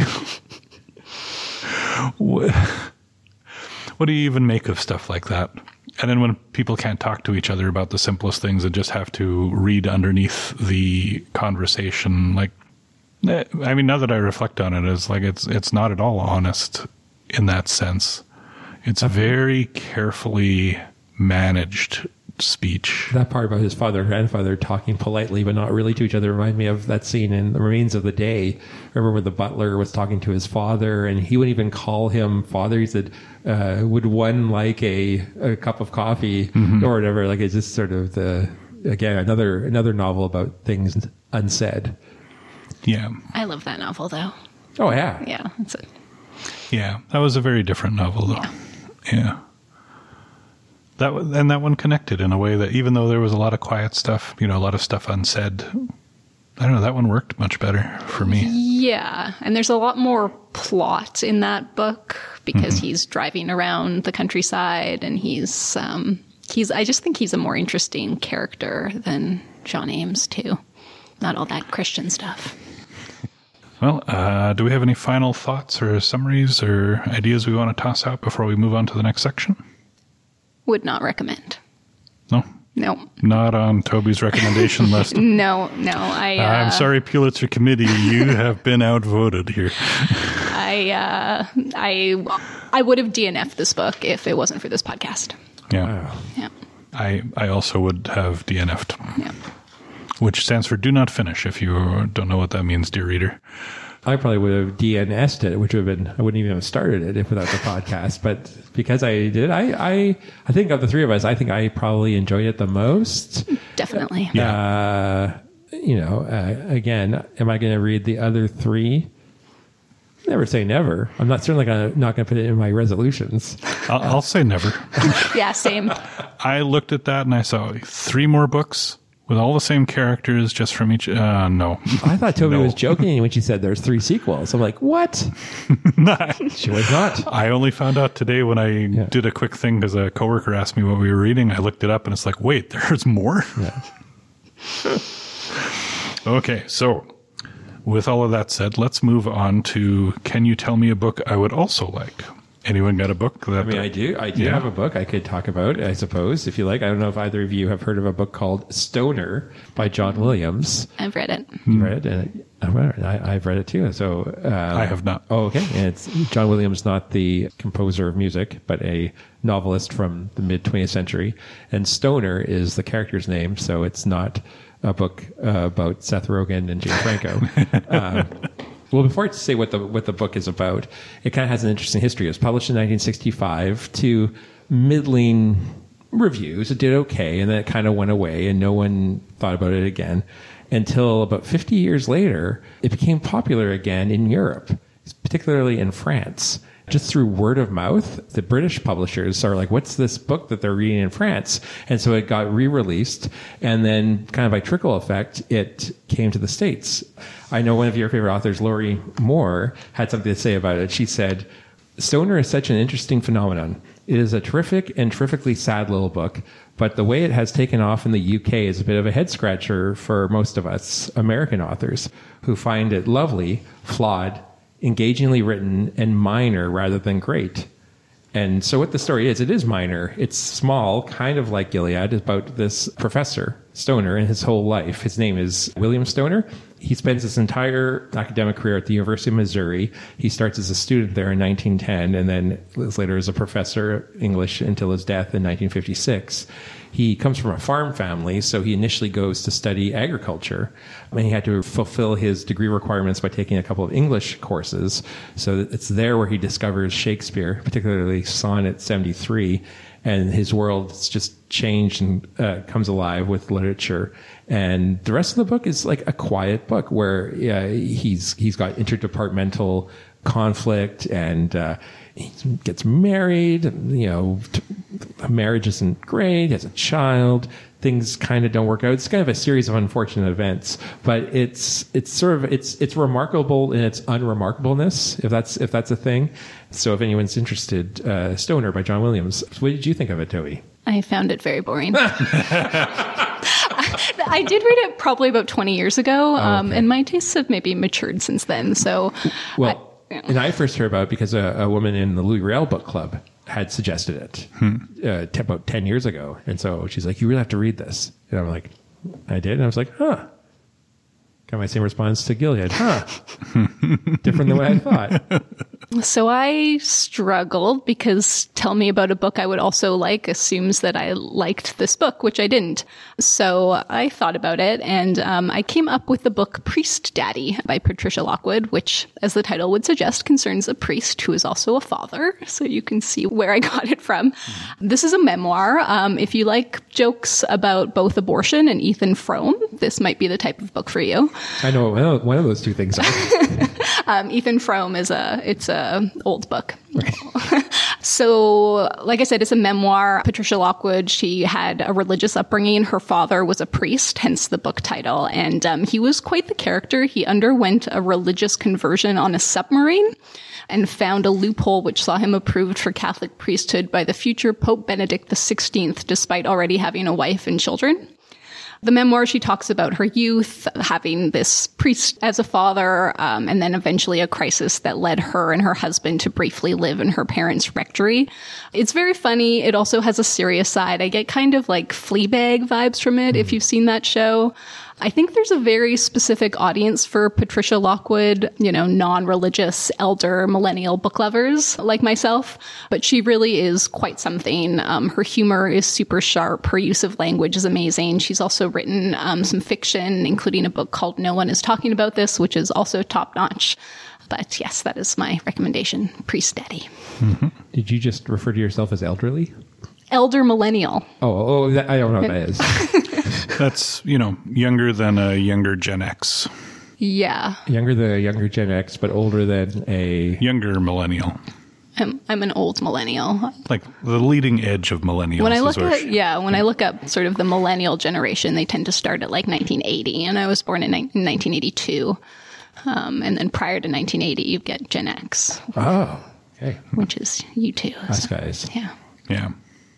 what do you even make of stuff like that? And then when people can't talk to each other about the simplest things and just have to read underneath the conversation, like, I mean, now that I reflect on it, it's like, it's not at all honest in that sense. It's a very carefully managed speech. That part about his father and grandfather talking politely but not really to each other reminded me of that scene in The Remains of the Day. Remember when the butler was talking to his father and he wouldn't even call him father. He said, would one like a cup of coffee or whatever. Like, it's just sort of again, another novel about things unsaid. Yeah. I love that novel though. Oh yeah. Yeah. That's it. Yeah, that was a very different novel, though. Yeah. That one connected in a way that even though there was a lot of quiet stuff, you know, a lot of stuff unsaid, I don't know, that one worked much better for me. Yeah, and there's a lot more plot in that book because he's driving around the countryside and he's I just think he's a more interesting character than John Ames, too. Not all that Christian stuff. Well, do we have any final thoughts or summaries or ideas we want to toss out before we move on to the next section? Would not recommend. No? No. Not on Toby's recommendation list? No. I'm sorry, Pulitzer Committee. You have been outvoted here. I would have DNF'd this book if it wasn't for this podcast. Yeah. Wow. Yeah. I also would have DNF'd. Yeah. Which stands for do not finish, if you don't know what that means, dear reader. I probably would have DNS'd it, which would have been, I wouldn't even have started it without the podcast. But because I did, I think of the three of us, I think I probably enjoyed it the most. Definitely. Yeah. Again, am I going to read the other three? Never say never. I'm not certainly not going to put it in my resolutions. I'll say never. Yeah, same. I looked at that and I saw 3 more books with all the same characters just from each... no. I thought Toby was joking when she said there's 3 sequels. I'm like, what? She was not. I only found out today when I did a quick thing because a coworker asked me what we were reading. I looked it up and it's like, wait, there's more? Yeah. Okay, so with all of that said, let's move on to Can You Tell Me a Book I Would Also Like? Anyone got a book that... I mean, I do have a book I could talk about, I suppose, if you like. I don't know if either of you have heard of a book called Stoner by John Williams. I've read it. You read it? I've read it too. So I have not. Oh, okay. And it's John Williams, not the composer of music, but a novelist from the mid-20th century. And Stoner is the character's name, so it's not a book about Seth Rogen and James Franco. Well, before I say what the book is about, it kind of has an interesting history. It was published in 1965 to middling reviews. It did okay, and then it kind of went away, and no one thought about it again until about 50 years later, it became popular again in Europe, particularly in France. Just through word of mouth, the British publishers are like, what's this book that they're reading in France? And so it got re-released, and then kind of by trickle effect, it came to the States. I know one of your favorite authors, Laurie Moore, had something to say about it. She said, Stoner is such an interesting phenomenon. It is a terrific and terrifically sad little book, but the way it has taken off in the UK is a bit of a head scratcher for most of us American authors who find it lovely, flawed, engagingly written, and minor rather than great. And so what the story is, it is minor. It's small, kind of like Gilead, about this professor, Stoner, in his whole life. His name is William Stoner. He spends his entire academic career at the University of Missouri. He starts as a student there in 1910 and then lives later as a professor of English until his death in 1956. He comes from a farm family, so he initially goes to study agriculture. And he had to fulfill his degree requirements by taking a couple of English courses. So it's there where he discovers Shakespeare, particularly Sonnet 73, and his world's just changed and comes alive with literature. And the rest of the book is like a quiet book where he's got interdepartmental conflict, and he gets married. Marriage isn't great. He has a child. Things kind of don't work out. It's kind of a series of unfortunate events, but it's remarkable in its unremarkableness, if that's a thing. So if anyone's interested, Stoner by John Williams. What did you think of it, Toby? I found it very boring. I did read it probably about 20 years ago, okay. And my tastes have maybe matured since then. So, and I first heard about it because a woman in the Louis Riel book club had suggested it about 10 years ago. And so she's like, you really have to read this. And I'm like, I did. And I was like, huh. Got my same response to Gilead. Huh. Different than what I thought. So I struggled because tell me about a book I would also like assumes that I liked this book, which I didn't. So I thought about it, and I came up with the book Priest Daddy by Patricia Lockwood, which, as the title would suggest, concerns a priest who is also a father. So you can see where I got it from. This is a memoir. If you like jokes about both abortion and Ethan Frome, this might be the type of book for you. I know one of those two things are. Ethan Frome is it's a old book. So, like I said, it's a memoir. Patricia Lockwood, she had a religious upbringing. Her father was a priest, hence the book title. And he was quite the character. He underwent a religious conversion on a submarine and found a loophole which saw him approved for Catholic priesthood by the future Pope Benedict XVI, despite already having a wife and children. The memoir, she talks about her youth, having this priest as a father, and then eventually a crisis that led her and her husband to briefly live in her parents' rectory. It's very funny. It also has a serious side. I get kind of like Fleabag vibes from it, if you've seen that show. I think there's a very specific audience for Patricia Lockwood, non-religious, elder, millennial book lovers like myself. But she really is quite something. Her humor is super sharp. Her use of language is amazing. She's also written some fiction, including a book called No One Is Talking About This, which is also top-notch. But yes, that is my recommendation. Priest Daddy. Mm-hmm. Did you just refer to yourself as elderly? Elder millennial. I don't know what that is. That's, younger than a younger Gen X. Yeah. Younger than a younger Gen X, but older than a... Younger millennial. I'm an old millennial. Like the leading edge of millennials. When I look up sort of the millennial generation, they tend to start at like 1980, and I was born in 1982. And then prior to 1980, you get Gen X. Oh, okay. Which is you too. Us guys. Yeah. Yeah.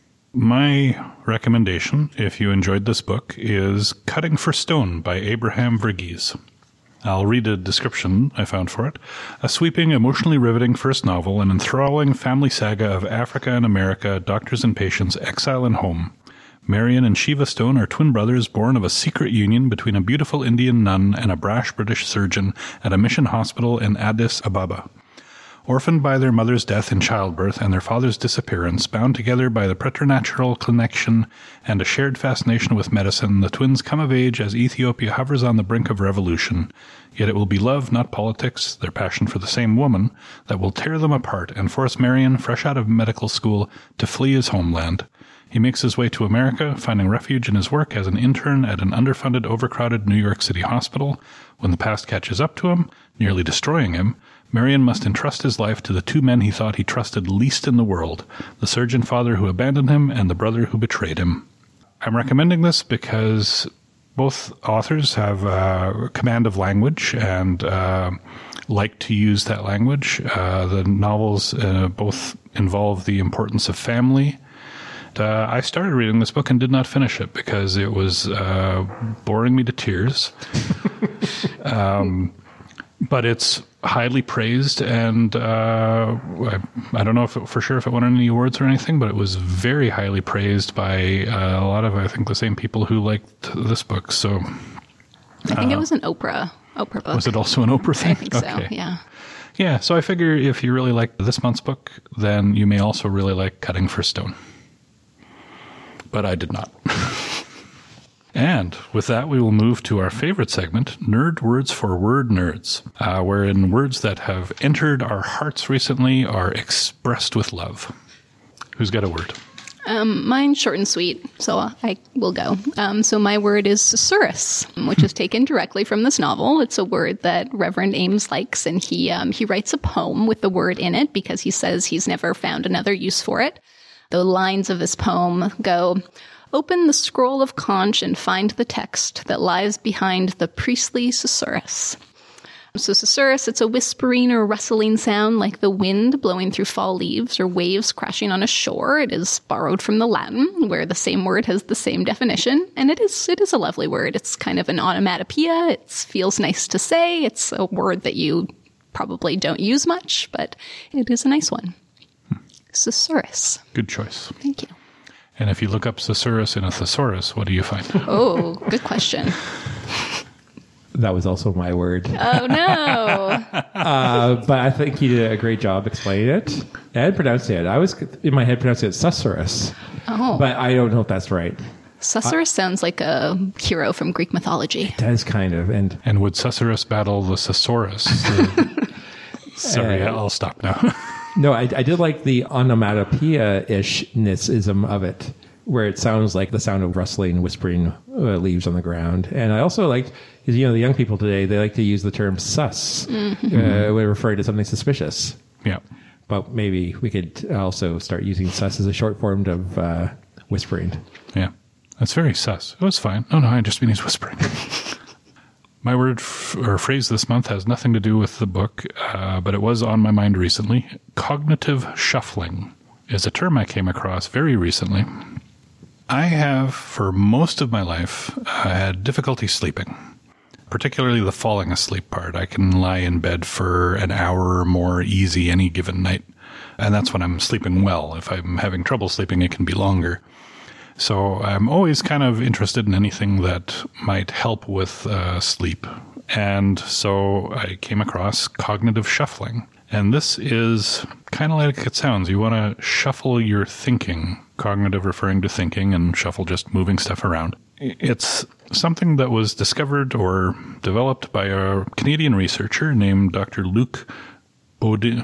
My recommendation, if you enjoyed this book, is Cutting for Stone by Abraham Verghese. I'll read a description I found for it. A sweeping, emotionally riveting first novel, an enthralling family saga of Africa and America, doctors and patients, exile and home. Marion and Shiva Stone are twin brothers born of a secret union between a beautiful Indian nun and a brash British surgeon at a mission hospital in Addis Ababa. Orphaned by their mother's death in childbirth and their father's disappearance, bound together by the preternatural connection and a shared fascination with medicine, the twins come of age as Ethiopia hovers on the brink of revolution. Yet it will be love, not politics, their passion for the same woman, that will tear them apart and force Marion, fresh out of medical school, to flee his homeland. He makes his way to America, finding refuge in his work as an intern at an underfunded, overcrowded New York City hospital. When the past catches up to him, nearly destroying him, Marion must entrust his life to the two men he thought he trusted least in the world, the surgeon father who abandoned him and the brother who betrayed him. I'm recommending this because both authors have command of language and like to use that language. The novels both involve the importance of family. I started reading this book and did not finish it because it was boring me to tears. But it's highly praised, and I don't know for sure if it won any awards or anything, but it was very highly praised by a lot of, I think, the same people who liked this book. So I think it was an Oprah book. Was it also an Oprah thing? I think so, yeah. Yeah, so I figure if you really like this month's book, then you may also really like Cutting for Stone. But I did not. And with that, we will move to our favorite segment, Nerd Words for Word Nerds, wherein words that have entered our hearts recently are expressed with love. Who's got a word? Mine's short and sweet, so I will go. So my word is susurrus, which is taken directly from this novel. It's a word that Reverend Ames likes, and he writes a poem with the word in it because he says he's never found another use for it. The lines of this poem go, "Open the scroll of conch and find the text that lies behind the priestly susurrus." So susurrus, it's a whispering or rustling sound like the wind blowing through fall leaves or waves crashing on a shore. It is borrowed from the Latin, where the same word has the same definition. And it is a lovely word. It's kind of an onomatopoeia. It feels nice to say. It's a word that you probably don't use much, but it is a nice one. Susurrus. Good choice. Thank you. And if you look up susurrus in a thesaurus, what do you find? Oh, good question. That was also my word. Oh, no. But I think he did a great job explaining it and pronouncing it. I was, in my head, pronouncing it susurrus. Oh. But I don't know if that's right. Susurrus sounds like a hero from Greek mythology. It does kind of. And would susurrus battle the susaurus? Sorry, I'll stop now. No, I did like the onomatopoeia-ishness-ism of it, where it sounds like the sound of rustling, whispering leaves on the ground. And I also liked, because, the young people today, they like to use the term sus when referring to something suspicious. Yeah. But maybe we could also start using sus as a short form of whispering. Yeah. That's very sus. It was fine. Oh, no, I just mean he's whispering. My word or phrase this month has nothing to do with the book, but it was on my mind recently. Cognitive shuffling is a term I came across very recently. I have, for most of my life, had difficulty sleeping, particularly the falling asleep part. I can lie in bed for an hour or more easy any given night, and that's when I'm sleeping well. If I'm having trouble sleeping, it can be longer. So I'm always kind of interested in anything that might help with sleep. And so I came across cognitive shuffling. And this is kind of like it sounds. You want to shuffle your thinking, cognitive referring to thinking, and shuffle just moving stuff around. It's something that was discovered or developed by a Canadian researcher named Dr. Luc Baudin.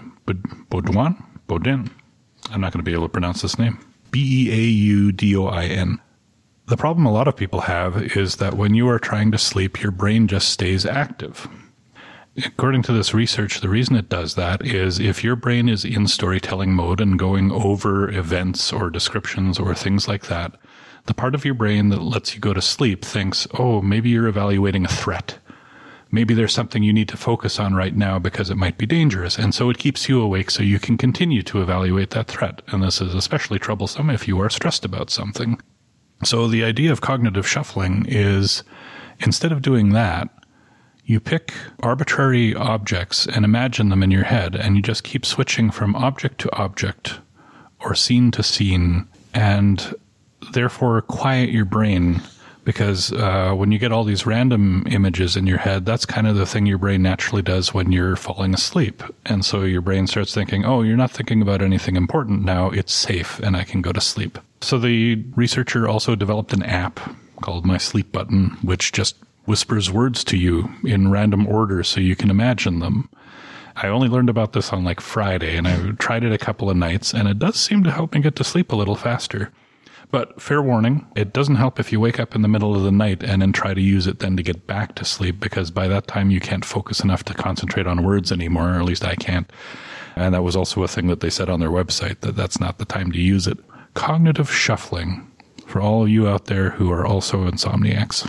I'm not going to be able to pronounce this name. Beaudin. The problem a lot of people have is that when you are trying to sleep, your brain just stays active. According to this research, the reason it does that is if your brain is in storytelling mode and going over events or descriptions or things like that, the part of your brain that lets you go to sleep thinks, oh, maybe you're evaluating a threat. Maybe there's something you need to focus on right now because it might be dangerous. And so it keeps you awake so you can continue to evaluate that threat. And this is especially troublesome if you are stressed about something. So the idea of cognitive shuffling is instead of doing that, you pick arbitrary objects and imagine them in your head, and you just keep switching from object to object or scene to scene, and therefore quiet your brain. Because when you get all these random images in your head, that's kind of the thing your brain naturally does when you're falling asleep. And so your brain starts thinking, oh, you're not thinking about anything important now. It's safe and I can go to sleep. So the researcher also developed an app called My Sleep Button, which just whispers words to you in random order so you can imagine them. I only learned about this on Friday, and I tried it a couple of nights, and it does seem to help me get to sleep a little faster. But fair warning, it doesn't help if you wake up in the middle of the night and then try to use it then to get back to sleep, because by that time you can't focus enough to concentrate on words anymore, or at least I can't. And that was also a thing that they said on their website, that that's not the time to use it. Cognitive shuffling, for all of you out there who are also insomniacs.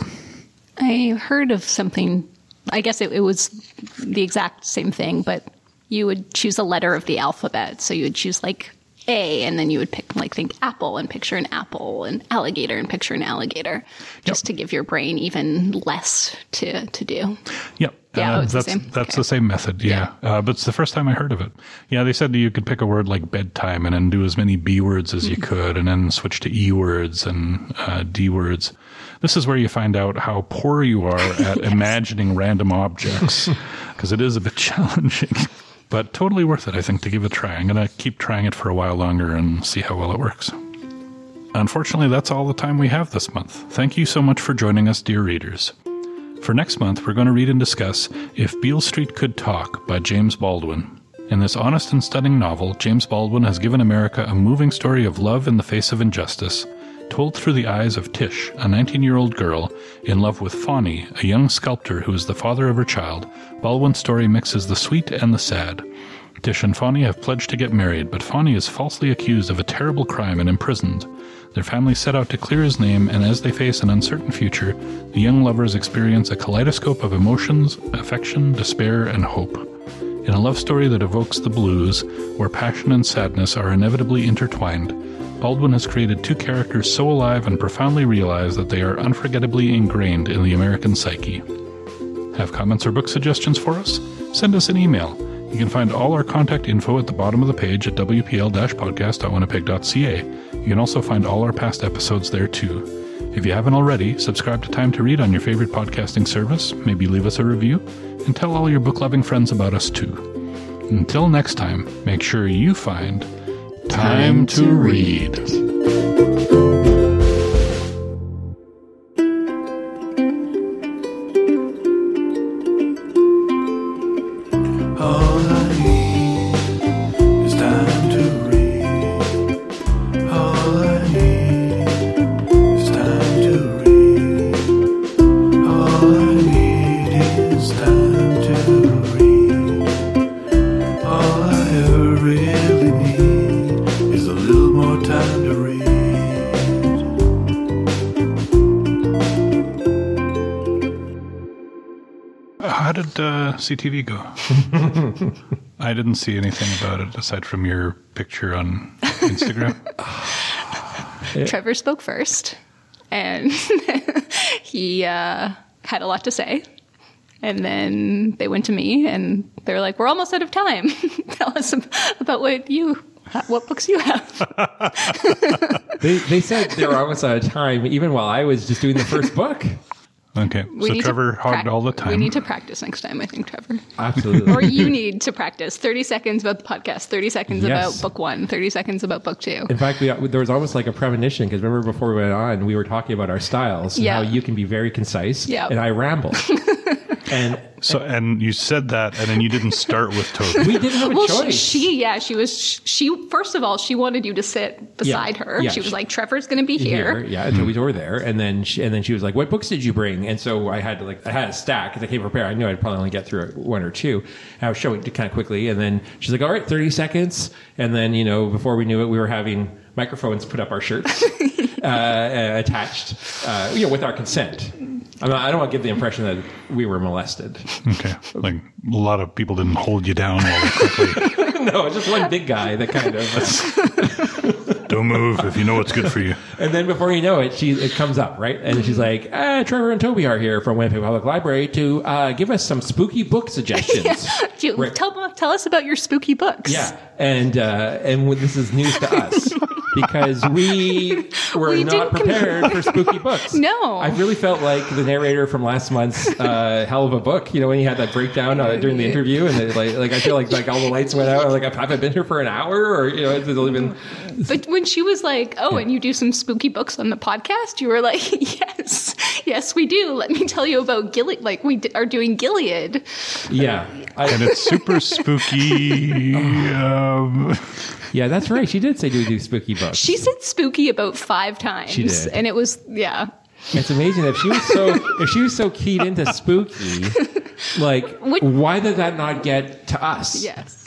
I heard of something, I guess it was the exact same thing, but you would choose a letter of the alphabet. So you would choose like A, and then you would pick, like, think apple and picture an apple, and alligator and picture an alligator, just to give your brain even less to do. Yep. Yeah, it's that's the same. That's the same method, yeah. But it's the first time I heard of it. Yeah, they said you could pick a word like bedtime and then do as many B words as you could, and then switch to E words and D words. This is where you find out how poor you are at imagining random objects, because it is a bit challenging. But totally worth it, I think, to give it a try. I'm going to keep trying it for a while longer and see how well it works. Unfortunately, that's all the time we have this month. Thank you so much for joining us, dear readers. For next month, we're going to read and discuss If Beale Street Could Talk by James Baldwin. In this honest and stunning novel, James Baldwin has given America a moving story of love in the face of injustice, told through the eyes of Tish, a 19-year-old girl in love with Fawny, a young sculptor who is the father of her child. Baldwin's story mixes the sweet and the sad. Tish and Fawny have pledged to get married, but Fawny is falsely accused of a terrible crime and imprisoned. Their family set out to clear his name, and as they face an uncertain future, the young lovers experience a kaleidoscope of emotions, affection, despair, and hope. In a love story that evokes the blues, where passion and sadness are inevitably intertwined, Baldwin has created two characters so alive and profoundly realized that they are unforgettably ingrained in the American psyche. Have comments or book suggestions for us? Send us an email. You can find all our contact info at the bottom of the page at wpl-podcast.winnipeg.ca. You can also find all our past episodes there too. If you haven't already, subscribe to Time to Read on your favorite podcasting service, maybe leave us a review, and tell all your book-loving friends about us too. Until next time, make sure you find Time to Read. All I need is time to read. All I need is time to read. All I need is time to read. All I ever really need is a little more time to read. How did CTV go? I didn't see anything about it aside from your picture on Instagram. Trevor spoke first, and he had a lot to say. And then they went to me, and they were like, "We're almost out of time. Tell us about what books you have." They said they were almost out of time, even while I was just doing the first book. Okay, so Trevor hogged all the time. We need to practice next time, I think, Trevor. Absolutely. Or you need to practice 30 seconds about the podcast, 30 seconds Yes. about book one, 30 seconds about book two. In fact, there was almost like a premonition, because remember before we went on, we were talking about our styles, and Yeah. how you can be very concise, Yeah. and I ramble. And you said that, and then you didn't start with Toby. We didn't have a Well, choice. she first of all, she wanted you to sit beside her. Yeah. She was like, Trevor's going to be here. Yeah, and Toby's over there, and then she was like, "What books did you bring?" And so I had a stack because I came prepared. I knew I'd probably only get through one or two. I was showing it kind of quickly, and then she's like, "All right, 30 seconds." And then before we knew it, we were having microphones put up our shirts attached, with our consent. I don't want to give the impression that we were molested. Okay, like a lot of people didn't hold you down while they quickly. No, just one big guy that kind of. Don't move if you know what's good for you. And then before you know it, it comes up, right? And she's like, Trevor and Toby are here from Winnipeg Public Library to give us some spooky book suggestions. Right. Tell us about your spooky books. Yeah, and this is news to us because we were not prepared for spooky books. No. I really felt like the narrator from last month's Hell of a Book. When he had that breakdown during the interview, and I feel like all the lights went out. Like, have I been here for an hour, or it's only been. But when she was like, and you do some spooky books on the podcast, you were like, yes, Yes, we do. Let me tell you about Gilead. Like, we are doing Gilead. Yeah. And it's super spooky. Yeah, that's right. She did say do we do spooky books. She said spooky about 5 times. She did. And it was, yeah. It's amazing if she was so keyed into spooky, like, why did that not get to us? Yes.